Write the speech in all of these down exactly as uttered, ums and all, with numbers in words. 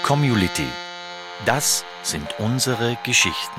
Community. Das sind unsere Geschichten.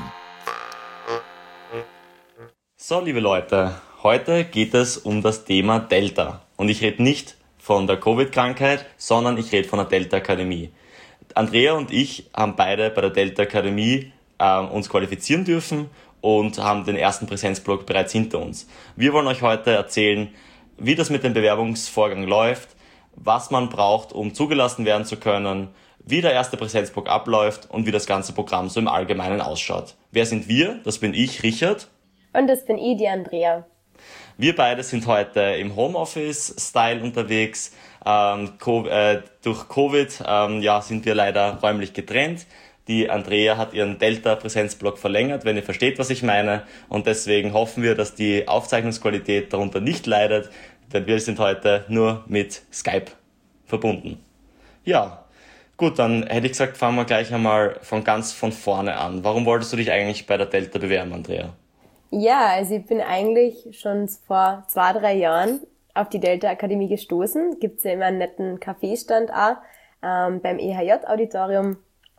So, liebe Leute, heute geht es um das Thema Delta. Und ich rede nicht von der Covid-Krankheit, sondern ich rede von der Delta-Akademie. Andrea und ich haben beide bei der Delta-Akademie äh, uns qualifizieren dürfen und haben den ersten Präsenzblock bereits hinter uns. Wir wollen euch heute erzählen, wie das mit dem Bewerbungsvorgang läuft, was man braucht, um zugelassen werden zu können, wie der erste Präsenzblock abläuft und wie das ganze Programm so im Allgemeinen ausschaut. Wer sind wir? Das bin ich, Richard. Und das bin ich, die Andrea. Wir beide sind heute im Homeoffice-Style unterwegs. Ähm, Co- äh, durch Covid ähm, ja, sind wir leider räumlich getrennt. Die Andrea hat ihren Delta-Präsenzblock verlängert, wenn ihr versteht, was ich meine. Und deswegen hoffen wir, dass die Aufzeichnungsqualität darunter nicht leidet, denn wir sind heute nur mit Skype verbunden. Ja, gut, dann hätte ich gesagt, fangen wir gleich einmal von ganz von vorne an. Warum wolltest du dich eigentlich bei der Delta bewerben, Andrea? Ja, also ich bin eigentlich schon vor zwei, drei Jahren auf die Delta-Akademie gestoßen. Gibt's ja immer einen netten Kaffeestand auch ähm, beim E H J-Auditorium.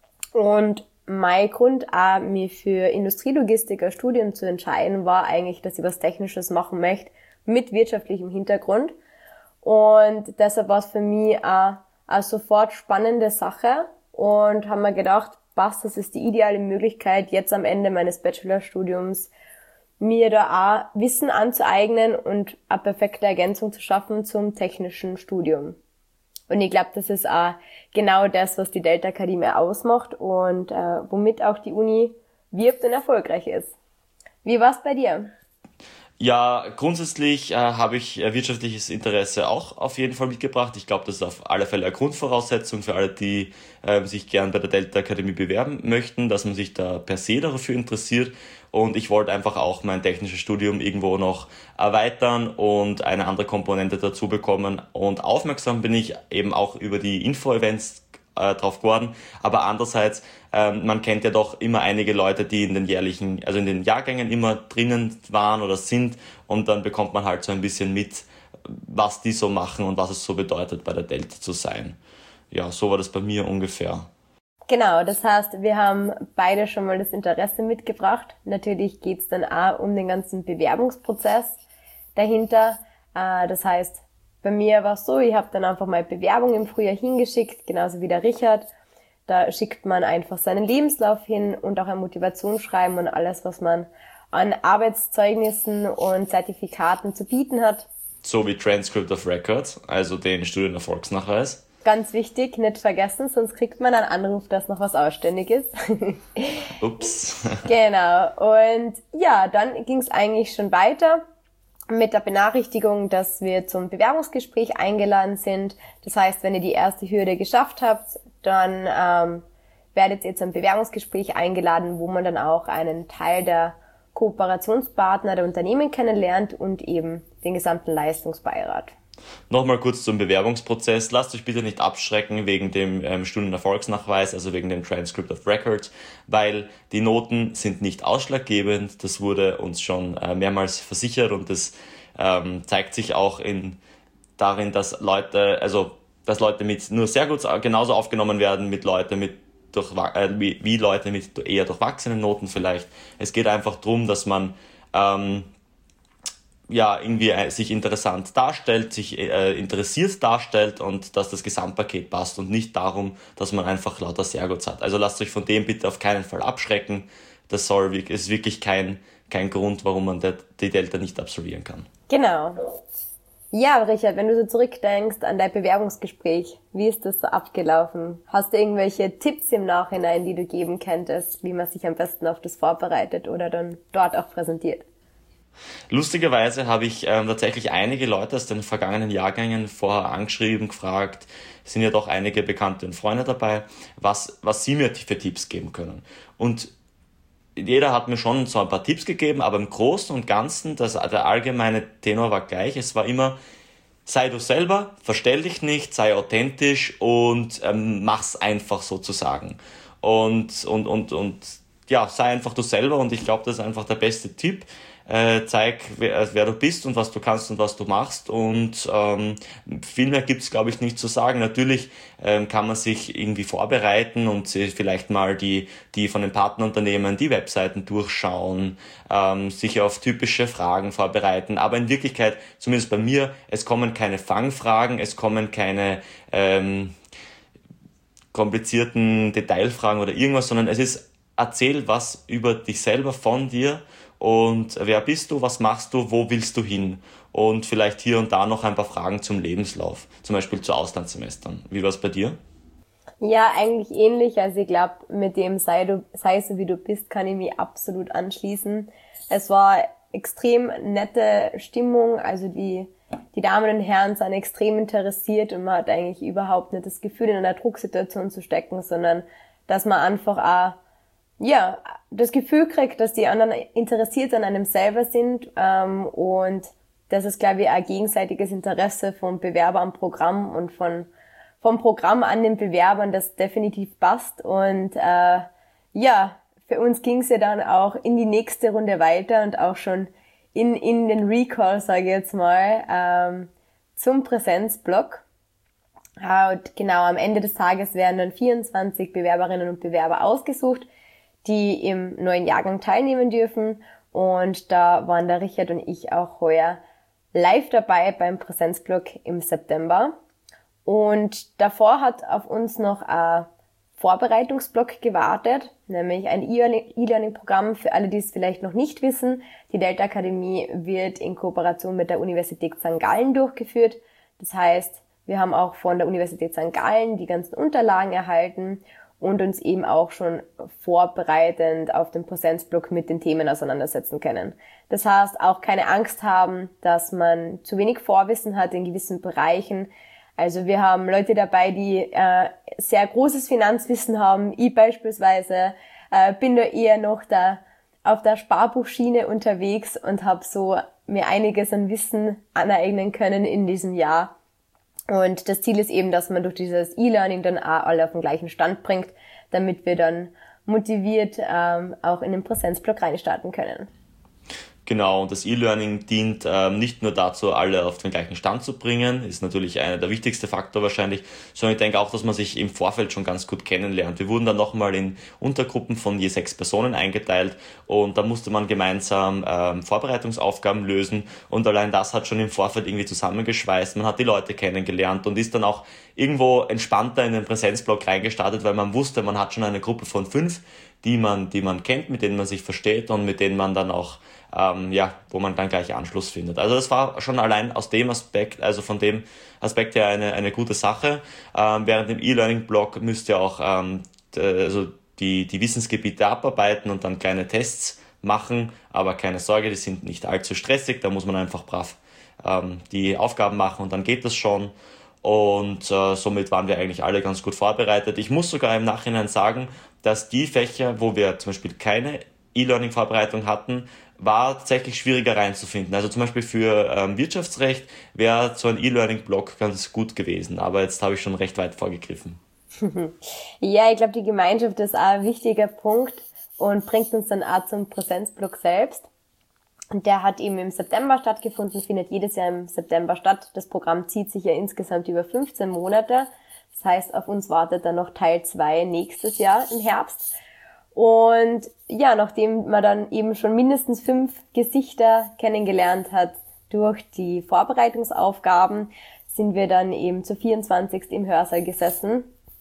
Und mein Grund auch, mich für Industrielogistik als Studium zu entscheiden, war eigentlich, dass ich was Technisches machen möchte mit wirtschaftlichem Hintergrund. Und deshalb war es für mich auch eine sofort spannende Sache und haben mir gedacht, passt, das ist die ideale Möglichkeit, jetzt am Ende meines Bachelorstudiums mir da auch Wissen anzueignen und eine perfekte Ergänzung zu schaffen zum technischen Studium. Und ich glaube, das ist auch genau das, was die Delta-Akademie ausmacht und äh, womit auch die Uni wirbt und erfolgreich ist. Wie war's bei dir? Ja, grundsätzlich äh, habe ich äh, wirtschaftliches Interesse auch auf jeden Fall mitgebracht. Ich glaube, das ist auf alle Fälle eine Grundvoraussetzung für alle, die äh, sich gern bei der Delta-Akademie bewerben möchten, dass man sich da per se dafür interessiert. Und ich wollte einfach auch mein technisches Studium irgendwo noch erweitern und eine andere Komponente dazu bekommen. Und aufmerksam bin ich eben auch über die Info-Events äh, drauf geworden. Aber andererseits, ähm, man kennt ja doch immer einige Leute, die in den jährlichen, also in den Jahrgängen immer drinnen waren oder sind. Und dann bekommt man halt so ein bisschen mit, was die so machen und was es so bedeutet, bei der Delta zu sein. Ja, so war das bei mir ungefähr. Genau, das heißt, wir haben beide schon mal das Interesse mitgebracht. Natürlich geht's dann auch um den ganzen Bewerbungsprozess dahinter. Äh, das heißt, bei mir war es so, ich habe dann einfach mal Bewerbung im Frühjahr hingeschickt, genauso wie der Richard. Da schickt man einfach seinen Lebenslauf hin und auch ein Motivationsschreiben und alles, was man an Arbeitszeugnissen und Zertifikaten zu bieten hat. So wie Transcript of Record, also den Studienerfolgsnachweis. Ganz wichtig, nicht vergessen, sonst kriegt man einen Anruf, dass noch was ausständig ist. Ups. Genau. Und ja, dann ging es eigentlich schon weiter mit der Benachrichtigung, dass wir zum Bewerbungsgespräch eingeladen sind. Das heißt, wenn ihr die erste Hürde geschafft habt, dann ähm, werdet ihr zum Bewerbungsgespräch eingeladen, wo man dann auch einen Teil der Kooperationspartner der Unternehmen kennenlernt und eben den gesamten Leistungsbeirat. Nochmal kurz zum Bewerbungsprozess. Lasst euch bitte nicht abschrecken wegen dem ähm, Studienerfolgsnachweis, also wegen dem Transcript of Record, weil die Noten sind nicht ausschlaggebend. Das wurde uns schon äh, mehrmals versichert und das ähm, zeigt sich auch in darin, dass Leute, also dass Leute mit nur sehr gut genauso aufgenommen werden mit Leute mit durch, äh, wie, wie Leute mit eher durchwachsenen Noten vielleicht. Es geht einfach darum, dass man ähm, ja, irgendwie sich interessant darstellt, sich äh, interessiert darstellt und dass das Gesamtpaket passt und nicht darum, dass man einfach lauter sehr gut hat. Also lasst euch von dem bitte auf keinen Fall abschrecken. Das soll, ist wirklich kein, kein Grund, warum man de, die Delta nicht absolvieren kann. Genau. Ja, Richard, wenn du so zurückdenkst an dein Bewerbungsgespräch, wie ist das so abgelaufen? Hast du irgendwelche Tipps im Nachhinein, die du geben könntest, wie man sich am besten auf das vorbereitet oder dann dort auch präsentiert? Lustigerweise habe ich ähm, tatsächlich einige Leute aus den vergangenen Jahrgängen vorher angeschrieben, gefragt, es sind ja doch einige Bekannte und Freunde dabei, was, was sie mir für Tipps geben können. Und jeder hat mir schon so ein paar Tipps gegeben, aber im Großen und Ganzen, das, der allgemeine Tenor war gleich. Es war immer, sei du selber, verstell dich nicht, sei authentisch und ähm, mach's einfach sozusagen. Und, und, und, und ja, sei einfach du selber und ich glaube, das ist einfach der beste Tipp. äh, zeig, wer, wer du bist und was du kannst und was du machst. Und ähm, viel mehr gibt's, glaube ich, nicht zu sagen. Natürlich ähm, kann man sich irgendwie vorbereiten und vielleicht mal die die von den Partnerunternehmen die Webseiten durchschauen, ähm, sich auf typische Fragen vorbereiten. Aber in Wirklichkeit, zumindest bei mir, es kommen keine Fangfragen, es kommen keine ähm, komplizierten Detailfragen oder irgendwas, sondern es ist, erzähl was über dich selber, von dir und wer bist du, was machst du, wo willst du hin und vielleicht hier und da noch ein paar Fragen zum Lebenslauf, zum Beispiel zu Auslandssemestern. Wie war es bei dir? Ja, eigentlich ähnlich. Also ich glaube, mit dem sei, du, sei so wie du bist, kann ich mich absolut anschließen. Es war extrem nette Stimmung, also die Die Damen und Herren sind extrem interessiert und man hat eigentlich überhaupt nicht das Gefühl, in einer Drucksituation zu stecken, sondern dass man einfach auch, ja, das Gefühl kriegt, dass die anderen interessiert an einem selber sind, ähm, und das ist, glaube ich, ein gegenseitiges Interesse vom Bewerber am Programm und von vom Programm an den Bewerbern, das definitiv passt. Und äh, ja, für uns ging es ja dann auch in die nächste Runde weiter und auch schon in in den Recall, sage ich jetzt mal, ähm, zum Präsenzblock. Und genau, am Ende des Tages werden dann vierundzwanzig Bewerberinnen und Bewerber ausgesucht, die im neuen Jahrgang teilnehmen dürfen. Und da waren der Richard und ich auch heuer live dabei beim Präsenzblock im September. Und davor hat auf uns noch ein Vorbereitungsblock gewartet, nämlich ein E-Learning-Programm für alle, die es vielleicht noch nicht wissen. Die Delta Akademie wird in Kooperation mit der Universität Sankt Gallen durchgeführt. Das heißt, wir haben auch von der Universität Sankt Gallen die ganzen Unterlagen erhalten und uns eben auch schon vorbereitend auf den Präsenzblock mit den Themen auseinandersetzen können. Das heißt, auch keine Angst haben, dass man zu wenig Vorwissen hat in gewissen Bereichen. Also wir haben Leute dabei, die äh, sehr großes Finanzwissen haben. Ich beispielsweise äh, bin da eher noch da auf der Sparbuchschiene unterwegs und habe so mir einiges an Wissen aneignen können in diesem Jahr. Und das Ziel ist eben, dass man durch dieses E-Learning dann auch alle auf den gleichen Stand bringt, damit wir dann motiviert ähm, auch in den Präsenzblock reinstarten können. Genau, und das E-Learning dient ähm, nicht nur dazu, alle auf den gleichen Stand zu bringen, ist natürlich einer der wichtigsten Faktor wahrscheinlich, sondern ich denke auch, dass man sich im Vorfeld schon ganz gut kennenlernt. Wir wurden dann nochmal in Untergruppen von je sechs Personen eingeteilt und da musste man gemeinsam ähm, Vorbereitungsaufgaben lösen und allein das hat schon im Vorfeld irgendwie zusammengeschweißt. Man hat die Leute kennengelernt und ist dann auch irgendwo entspannter in den Präsenzblock reingestartet, weil man wusste, man hat schon eine Gruppe von fünf, die man, die man kennt, mit denen man sich versteht und mit denen man dann auch Ähm, ja, wo man dann gleich Anschluss findet. Also das war schon allein aus dem Aspekt, also von dem Aspekt her eine eine gute Sache. Ähm, während dem E-Learning-Block müsst ihr auch ähm, d- also die die Wissensgebiete abarbeiten und dann kleine Tests machen, aber keine Sorge, die sind nicht allzu stressig, da muss man einfach brav ähm, die Aufgaben machen und dann geht das schon. Und äh, somit waren wir eigentlich alle ganz gut vorbereitet. Ich muss sogar im Nachhinein sagen, dass die Fächer, wo wir zum Beispiel keine E-Learning-Vorbereitung hatten, war tatsächlich schwieriger reinzufinden. Also zum Beispiel für ähm, Wirtschaftsrecht wäre so ein E-Learning-Block ganz gut gewesen, aber jetzt habe ich schon recht weit vorgegriffen. Ja, ich glaube, die Gemeinschaft ist auch ein wichtiger Punkt und bringt uns dann auch zum Präsenzblock selbst. Und der hat eben im September stattgefunden, findet jedes Jahr im September statt. Das Programm zieht sich ja insgesamt über fünfzehn Monate. Das heißt, auf uns wartet dann noch Teil zwei nächstes Jahr im Herbst. Und ja, nachdem man dann eben schon mindestens fünf Gesichter kennengelernt hat durch die Vorbereitungsaufgaben, sind wir dann eben zur vierundzwanzigsten im Hörsaal gesessen.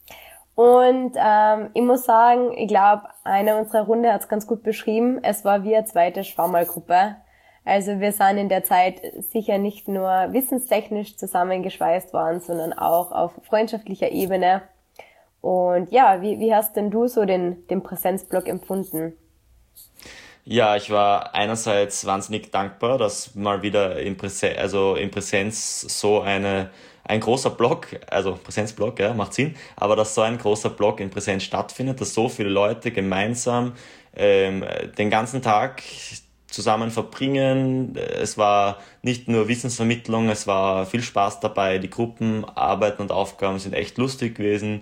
Und ähm, ich muss sagen, ich glaube, eine unserer Runde hat es ganz gut beschrieben. Es war wie eine zweite Schwammerlgruppe. Also wir sind in der Zeit sicher nicht nur wissenstechnisch zusammengeschweißt worden, sondern auch auf freundschaftlicher Ebene. Und ja, wie, wie hast denn du so den, den Präsenzblock empfunden? Ja, ich war einerseits wahnsinnig dankbar, dass mal wieder in Präsenz, also in Präsenz so eine, ein großer Block, also Präsenzblock, ja, macht Sinn, aber dass so ein großer Block in Präsenz stattfindet, dass so viele Leute gemeinsam ähm, den ganzen Tag zusammen verbringen. Es war nicht nur Wissensvermittlung, es war viel Spaß dabei, die Gruppenarbeiten und Aufgaben sind echt lustig gewesen.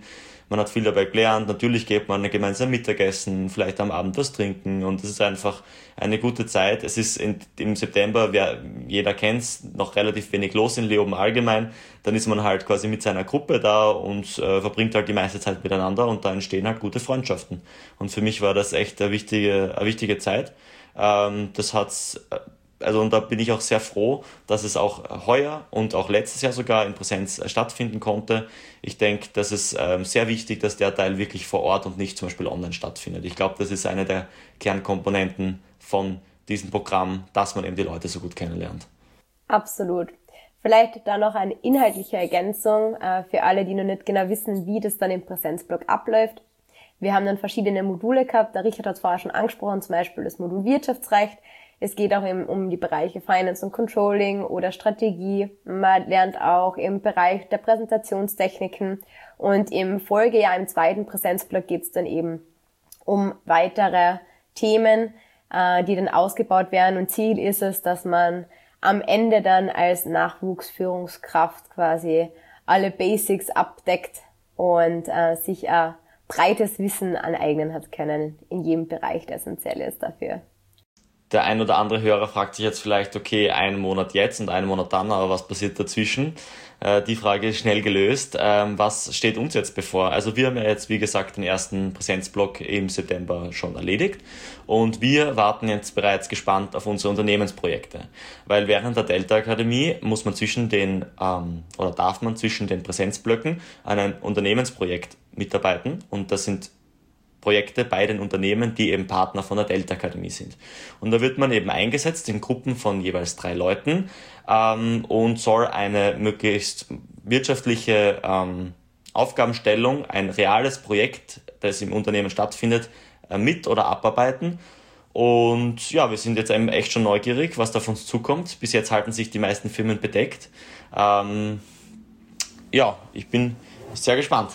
man hat viel dabei gelernt, natürlich geht man gemeinsam Mittagessen, vielleicht am Abend was trinken und es ist einfach eine gute Zeit. Es ist in, im September, wer, jeder kennt's, noch relativ wenig los in Leoben allgemein, dann ist man halt quasi mit seiner Gruppe da und äh, verbringt halt die meiste Zeit miteinander und da entstehen halt gute Freundschaften. Und für mich war das echt eine wichtige, eine wichtige Zeit. Ähm, das hat's, also und da bin ich auch sehr froh, dass es auch heuer und auch letztes Jahr sogar in Präsenz stattfinden konnte. Ich denke, das ist ähm, sehr wichtig, dass der Teil wirklich vor Ort und nicht zum Beispiel online stattfindet. Ich glaube, das ist eine der Kernkomponenten von diesem Programm, dass man eben die Leute so gut kennenlernt. Absolut. Vielleicht da noch eine inhaltliche Ergänzung äh, für alle, die noch nicht genau wissen, wie das dann im Präsenzblock abläuft. Wir haben dann verschiedene Module gehabt, der Richard hat es vorher schon angesprochen, zum Beispiel das Modul Wirtschaftsrecht. Es geht auch eben um die Bereiche Finance und Controlling oder Strategie. Man lernt auch im Bereich der Präsentationstechniken und im Folgejahr, im zweiten Präsenzblock, geht es dann eben um weitere Themen, äh, die dann ausgebaut werden. Und Ziel ist es, dass man am Ende dann als Nachwuchsführungskraft quasi alle Basics abdeckt und äh, sich ein breites Wissen aneignen hat können in jedem Bereich, der essentiell ist dafür. Der ein oder andere Hörer fragt sich jetzt vielleicht, okay, einen Monat jetzt und einen Monat dann, aber was passiert dazwischen? Äh, die Frage ist schnell gelöst. Ähm, was steht uns jetzt bevor? Also wir haben ja jetzt, wie gesagt, den ersten Präsenzblock im September schon erledigt und wir warten jetzt bereits gespannt auf unsere Unternehmensprojekte. Weil während der Delta Akademie muss man zwischen den, ähm, oder darf man zwischen den Präsenzblöcken an einem Unternehmensprojekt mitarbeiten und das sind Projekte bei den Unternehmen, die eben Partner von der Delta Akademie sind. Und da wird man eben eingesetzt in Gruppen von jeweils drei Leuten ähm, und soll eine möglichst wirtschaftliche ähm, Aufgabenstellung, ein reales Projekt, das im Unternehmen stattfindet, äh, mit- oder abarbeiten. Und ja, wir sind jetzt eben echt schon neugierig, was da auf uns zukommt. Bis jetzt halten sich die meisten Firmen bedeckt. Ähm, ja, ich bin sehr gespannt.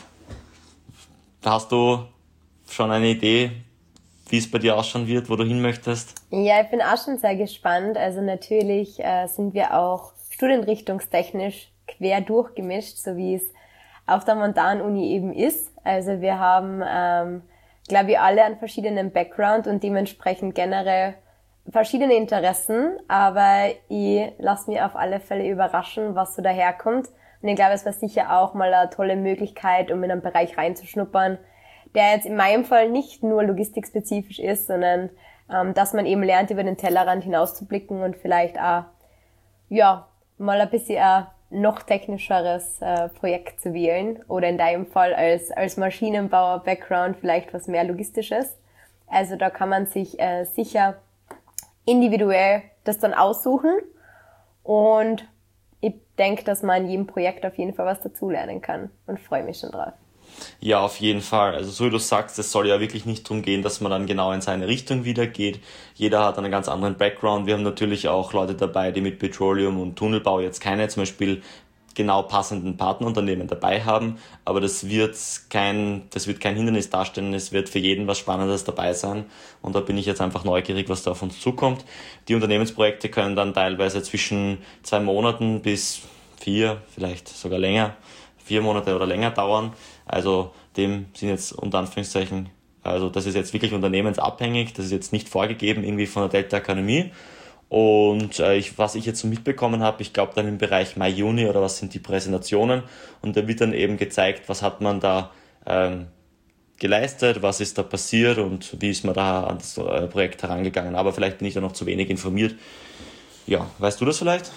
Da hast du schon eine Idee, wie es bei dir ausschauen wird, wo du hin möchtest? Ja, ich bin auch schon sehr gespannt. Also natürlich äh, sind wir auch studienrichtungstechnisch quer durchgemischt, so wie es auf der Montan-Uni eben ist. Also wir haben, ähm, glaube ich, alle einen verschiedenen Background und dementsprechend generell verschiedene Interessen, aber ich lasse mich auf alle Fälle überraschen, was so daherkommt. Und ich glaube, es war sicher auch mal eine tolle Möglichkeit, um in einen Bereich reinzuschnuppern, der jetzt in meinem Fall nicht nur logistikspezifisch ist, sondern ähm, dass man eben lernt, über den Tellerrand hinauszublicken und vielleicht auch ja mal ein bisschen ein noch technischeres äh, Projekt zu wählen oder in deinem Fall als als Maschinenbauer-Background vielleicht was mehr Logistisches. Also da kann man sich äh, sicher individuell das dann aussuchen und ich denke, dass man in jedem Projekt auf jeden Fall was dazulernen kann und freue mich schon drauf. Ja, auf jeden Fall. Also so wie du sagst, es soll ja wirklich nicht darum gehen, dass man dann genau in seine Richtung wieder geht. Jeder hat einen ganz anderen Background. Wir haben natürlich auch Leute dabei, die mit Petroleum und Tunnelbau jetzt keine zum Beispiel genau passenden Partnerunternehmen dabei haben. Aber das wird kein, das wird kein Hindernis darstellen. Es wird für jeden was Spannendes dabei sein. Und da bin ich jetzt einfach neugierig, was da auf uns zukommt. Die Unternehmensprojekte können dann teilweise zwischen zwei Monaten bis vier, vielleicht sogar länger, vier Monate oder länger dauern. Also dem sind jetzt unter Anführungszeichen, also das ist jetzt wirklich unternehmensabhängig, das ist jetzt nicht vorgegeben irgendwie von der Delta Akademie. Und äh, ich, was ich jetzt so mitbekommen habe, ich glaube dann im Bereich Mai, Juni oder was sind die Präsentationen und da wird dann eben gezeigt, was hat man da ähm, geleistet, was ist da passiert und wie ist man da an das äh, Projekt herangegangen. Aber vielleicht bin ich da noch zu wenig informiert. Ja, weißt du das vielleicht?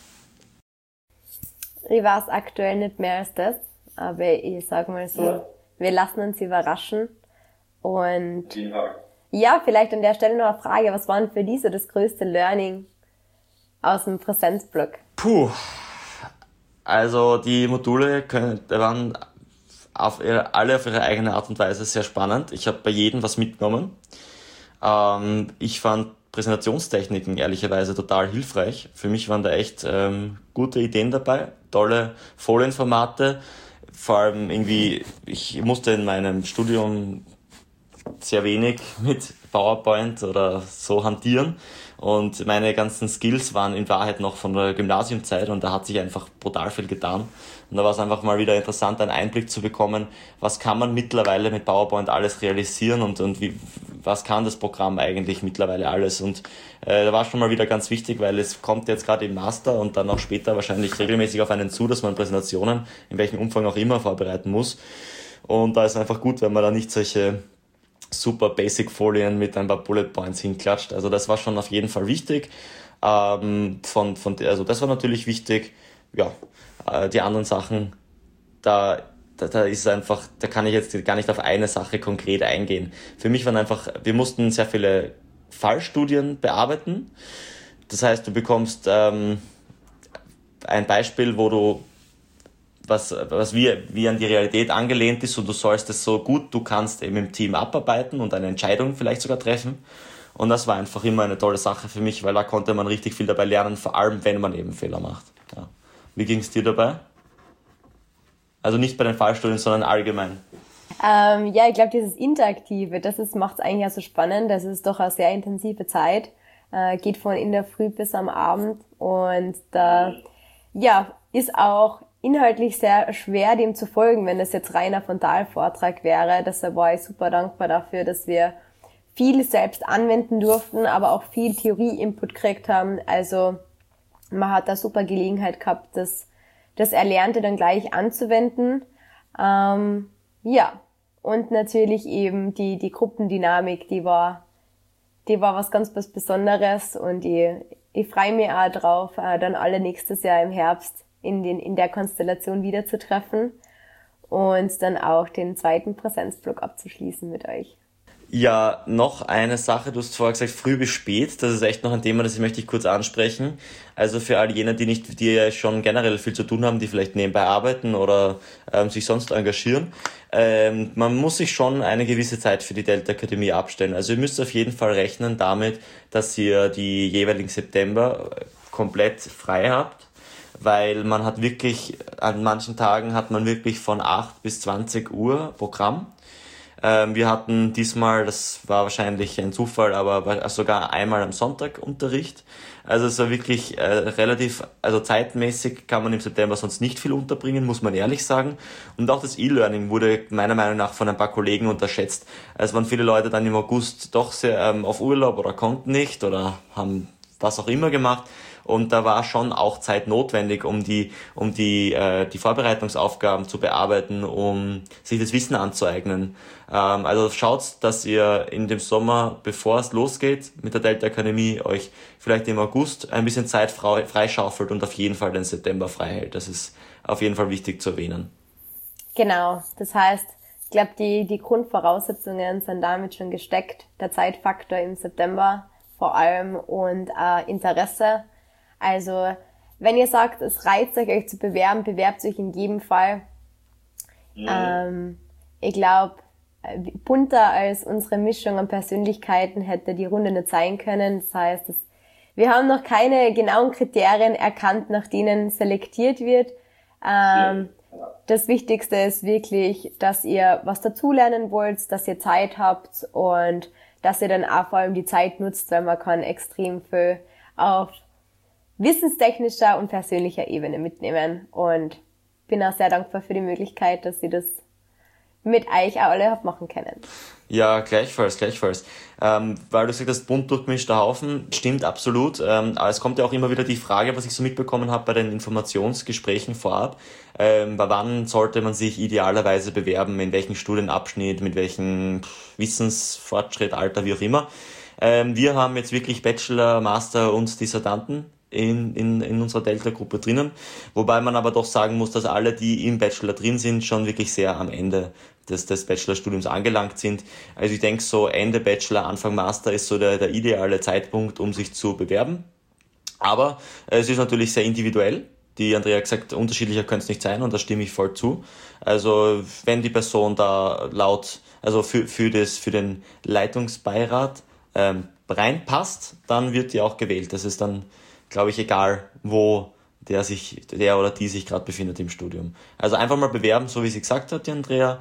Ich weiß aktuell nicht mehr als das, aber ich sag mal so, ja. Wir lassen uns überraschen. Und ja, vielleicht an der Stelle noch eine Frage, was war denn für dich so das größte Learning aus dem Präsenzblock? Puh, also die Module können, waren auf ihre, alle auf ihre eigene Art und Weise sehr spannend. Ich habe bei jedem was mitgenommen. Ähm, ich fand Präsentationstechniken ehrlicherweise total hilfreich. Für mich waren da echt ähm, gute Ideen dabei, tolle Folienformate. Vor allem irgendwie, ich musste in meinem Studium sehr wenig mit PowerPoint oder so hantieren. Und meine ganzen Skills waren in Wahrheit noch von der Gymnasiumzeit und da hat sich einfach brutal viel getan. Und da war es einfach mal wieder interessant, einen Einblick zu bekommen, was kann man mittlerweile mit PowerPoint alles realisieren und, und wie, was kann das Programm eigentlich mittlerweile alles. Und äh, da war schon mal wieder ganz wichtig, weil es kommt jetzt gerade im Master und dann auch später wahrscheinlich regelmäßig auf einen zu, dass man Präsentationen, in welchem Umfang auch immer, vorbereiten muss. Und da ist es einfach gut, wenn man da nicht solche super Basic-Folien mit ein paar Bullet Points hinklatscht. Also das war schon auf jeden Fall wichtig. Ähm, von, von, also das war natürlich wichtig. Ja, äh, die anderen Sachen, da, da, da ist einfach, da kann ich jetzt gar nicht auf eine Sache konkret eingehen. Für mich waren einfach, wir mussten sehr viele Fallstudien bearbeiten. Das heißt, du bekommst ähm, ein Beispiel, wo du was, was wie, wie an die Realität angelehnt ist und du sollst es so gut du kannst eben im Team abarbeiten und eine Entscheidung vielleicht sogar treffen. Und das war einfach immer eine tolle Sache für mich, weil da konnte man richtig viel dabei lernen, vor allem wenn man eben Fehler macht. Ja. Wie ging es dir dabei? Also nicht bei den Fallstudien, sondern allgemein. Ähm, ja, ich glaube, dieses Interaktive, das macht es eigentlich auch so spannend. Das ist doch eine sehr intensive Zeit. Äh, geht von in der Früh bis am Abend. Und da, ja, ist auch inhaltlich sehr schwer, dem zu folgen, wenn das jetzt reiner Frontalvortrag wäre. Deshalb war ich super dankbar dafür, dass wir viel selbst anwenden durften, aber auch viel Theorie-Input gekriegt haben. Also man hat da super Gelegenheit gehabt, das, das Erlernte dann gleich anzuwenden. Ähm, ja, und natürlich eben die, die Gruppendynamik, die war, die war was ganz was Besonderes und ich, ich freue mich auch drauf, dann alle nächstes Jahr im Herbst in den, in der Konstellation wiederzutreffen und dann auch den zweiten Präsenzblock abzuschließen mit euch. Ja, noch eine Sache, du hast vorher gesagt, früh bis spät, das ist echt noch ein Thema, das möchte ich kurz ansprechen. Also für all jene, die nicht, die ja schon generell viel zu tun haben, die vielleicht nebenbei arbeiten oder ähm, sich sonst engagieren, ähm, man muss sich schon eine gewisse Zeit für die Delta Akademie abstellen. Also ihr müsst auf jeden Fall rechnen damit, dass ihr die jeweiligen September komplett frei habt, weil man hat wirklich, an manchen Tagen hat man wirklich von acht bis zwanzig Uhr Programm. Ähm, wir hatten diesmal, das war wahrscheinlich ein Zufall, aber sogar einmal am Sonntag Unterricht. Also es war wirklich äh, relativ, also zeitmäßig kann man im September sonst nicht viel unterbringen, muss man ehrlich sagen. Und auch das E-Learning wurde meiner Meinung nach von ein paar Kollegen unterschätzt. Es waren viele Leute dann im August doch sehr ähm, auf Urlaub oder konnten nicht oder haben was auch immer gemacht. Und da war schon auch Zeit notwendig, um die, um die, äh, die Vorbereitungsaufgaben zu bearbeiten, um sich das Wissen anzueignen. Ähm, also schaut, dass ihr in dem Sommer, bevor es losgeht mit der Delta Akademie, euch vielleicht im August ein bisschen Zeit freischaufelt und auf jeden Fall den September frei hält. Das ist auf jeden Fall wichtig zu erwähnen. Genau. Das heißt, ich glaube, die, die Grundvoraussetzungen sind damit schon gesteckt. Der Zeitfaktor im September vor allem und äh, Interesse. Also, wenn ihr sagt, es reizt euch, euch zu bewerben, bewerbt euch in jedem Fall. Ja. Ähm, ich glaube, bunter als unsere Mischung an Persönlichkeiten hätte die Runde nicht sein können. Das heißt, es, wir haben noch keine genauen Kriterien erkannt, nach denen selektiert wird. Ähm, ja. Das Wichtigste ist wirklich, dass ihr was dazulernen wollt, dass ihr Zeit habt und dass ihr dann auch vor allem die Zeit nutzt, weil man kann extrem viel auf wissenstechnischer und persönlicher Ebene mitnehmen und bin auch sehr dankbar für die Möglichkeit, dass ich das mit euch auch alle habt machen können. Ja, gleichfalls, gleichfalls. Ähm, weil du sagst, das bunt durchgemischter Haufen, stimmt absolut. Ähm, aber es kommt ja auch immer wieder die Frage, was ich so mitbekommen habe bei den Informationsgesprächen vorab. Ähm, bei wann sollte man sich idealerweise bewerben, in welchem Studienabschnitt, mit welchem Wissensfortschritt, Alter, wie auch immer. Ähm, wir haben jetzt wirklich Bachelor, Master und Dissertanten in, in, in unserer Delta-Gruppe drinnen, wobei man aber doch sagen muss, dass alle, die im Bachelor drin sind, schon wirklich sehr am Ende des, des Bachelorstudiums angelangt sind. Also ich denke, so Ende Bachelor, Anfang Master ist so der, der ideale Zeitpunkt, um sich zu bewerben. Aber äh, es ist natürlich sehr individuell. Die Andrea hat gesagt, unterschiedlicher könnte es nicht sein und da stimme ich voll zu. Also wenn die Person da laut, also für, für, das, für den Leitungsbeirat ähm, reinpasst, dann wird die auch gewählt. Das ist dann, glaube ich, egal, wo der sich, der oder die sich gerade befindet im Studium. Also einfach mal bewerben, so wie sie gesagt hat, die Andrea.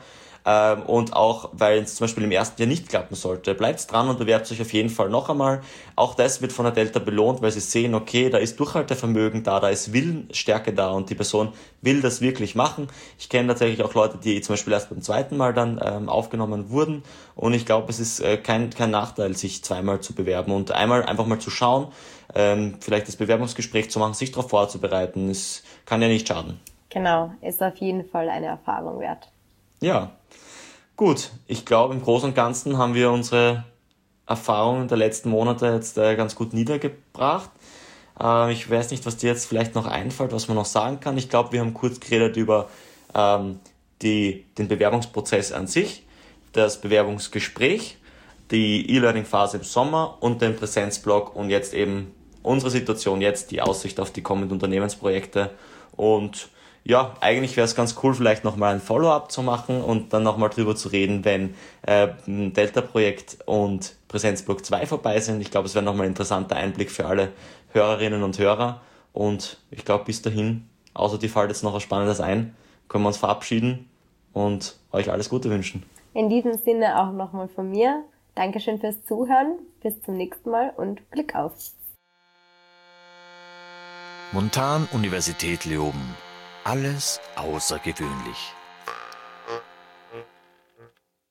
Ähm, und auch, weil es zum Beispiel im ersten Jahr nicht klappen sollte, bleibt dran und bewerbt euch auf jeden Fall noch einmal. Auch das wird von der Delta belohnt, weil sie sehen, okay, da ist Durchhaltevermögen da, da ist Willensstärke da und die Person will das wirklich machen. Ich kenne tatsächlich auch Leute, die zum Beispiel erst beim zweiten Mal dann ähm, aufgenommen wurden und ich glaube, es ist äh, kein, kein Nachteil, sich zweimal zu bewerben und einmal einfach mal zu schauen, ähm, vielleicht das Bewerbungsgespräch zu machen, sich darauf vorzubereiten. Es kann ja nicht schaden. Genau, ist auf jeden Fall eine Erfahrung wert. Ja, gut. Ich glaube, im Großen und Ganzen haben wir unsere Erfahrungen der letzten Monate jetzt äh, ganz gut niedergebracht. Äh, ich weiß nicht, was dir jetzt vielleicht noch einfällt, was man noch sagen kann. Ich glaube, wir haben kurz geredet über ähm, die, den Bewerbungsprozess an sich, das Bewerbungsgespräch, die E-Learning-Phase im Sommer und den Präsenzblock und jetzt eben unsere Situation jetzt, die Aussicht auf die kommenden Unternehmensprojekte. Und ja, eigentlich wäre es ganz cool, vielleicht nochmal ein Follow-up zu machen und dann nochmal drüber zu reden, wenn äh, Delta-Projekt und Präsenzblock zwei vorbei sind. Ich glaube, es wäre nochmal ein interessanter Einblick für alle Hörerinnen und Hörer. Und ich glaube, bis dahin, außer dir fällt jetzt noch was Spannendes ein, können wir uns verabschieden und euch alles Gute wünschen. In diesem Sinne auch nochmal von mir. Dankeschön fürs Zuhören. Bis zum nächsten Mal und Glück auf. Montan Universität Leoben. Alles außergewöhnlich.